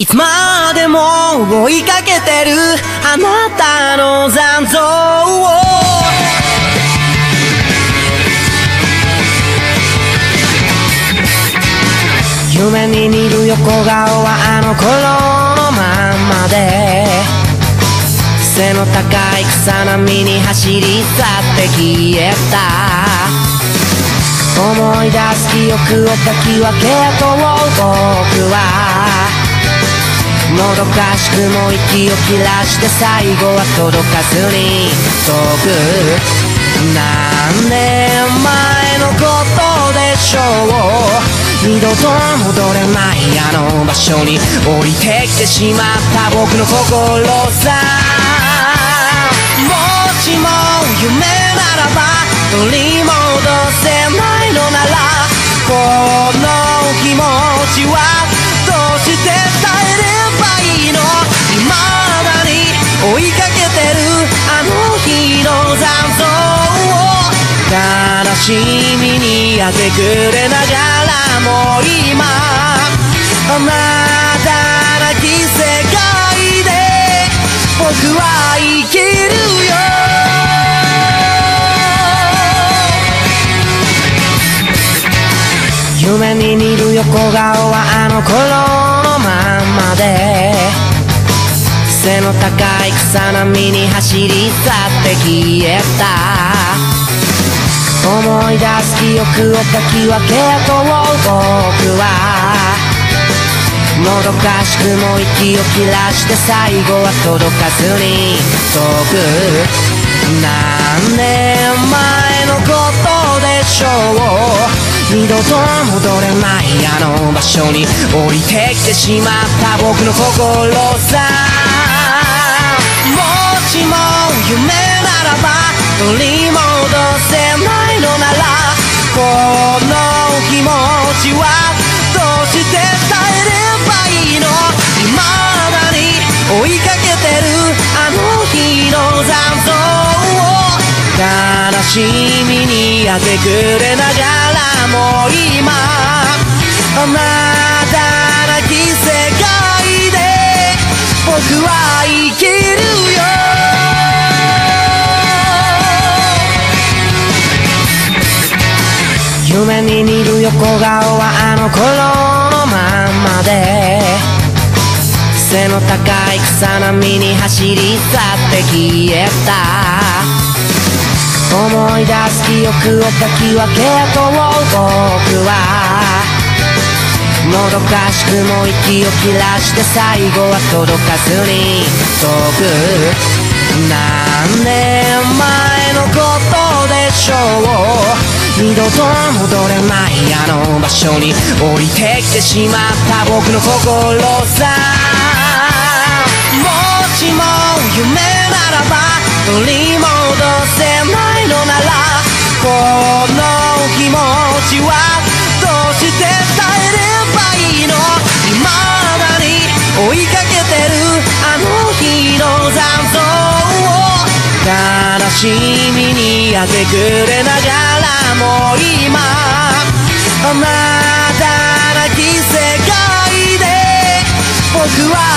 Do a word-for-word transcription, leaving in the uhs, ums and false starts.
いつまでも追いかけてるあなたの残像を夢に見る横顔はあの頃のまんまで背の高い草波に走り去って消えた思い出す記憶をかき分けと僕はもどかしくも息を切らして最後は届かずに遠く何年前のことでしょう二度と戻れないあの場所に降りてきてしまった僕の心さもしも夢ならば取り戻せないのならこの気持ちはどうして伝えればいいの未だに追いかけてるあの日の残像を悲しみに明け暮れながらもう今あなたなき世界で僕は生きるよ夢に見る横顔はあの頃のまんまで背の高い草波に走り去って消えた思い出す記憶をかき分けと僕はもどかしくも息を切らして最後は届かずに遠く何年前のことでしょう二度と戻れないあの場所に降りてきてしまった僕の心さもしも夢ならば取り戻せないのならこの気持ちはどうして伝えればいいの未だに追いかけてるあの日の残像を悲しみに明け暮れながらもう今あなたなき世界で僕は生きるよ夢に見る横顔はあの頃のまんまで背の高い草波に走り去って消えた思い出す記憶をかき分けと僕はもどかしくも息を切らして最後は届かずに遠く何年前のことでしょう二度と戻れないあの場所に降りてきてしまった僕の心さもしも夢ならば取り戻せないのならこの気持ちはどうして伝えればいいの未だに追いかけてるあの日の残像を悲しみに明け暮れながらもう今あなたなき世界で僕は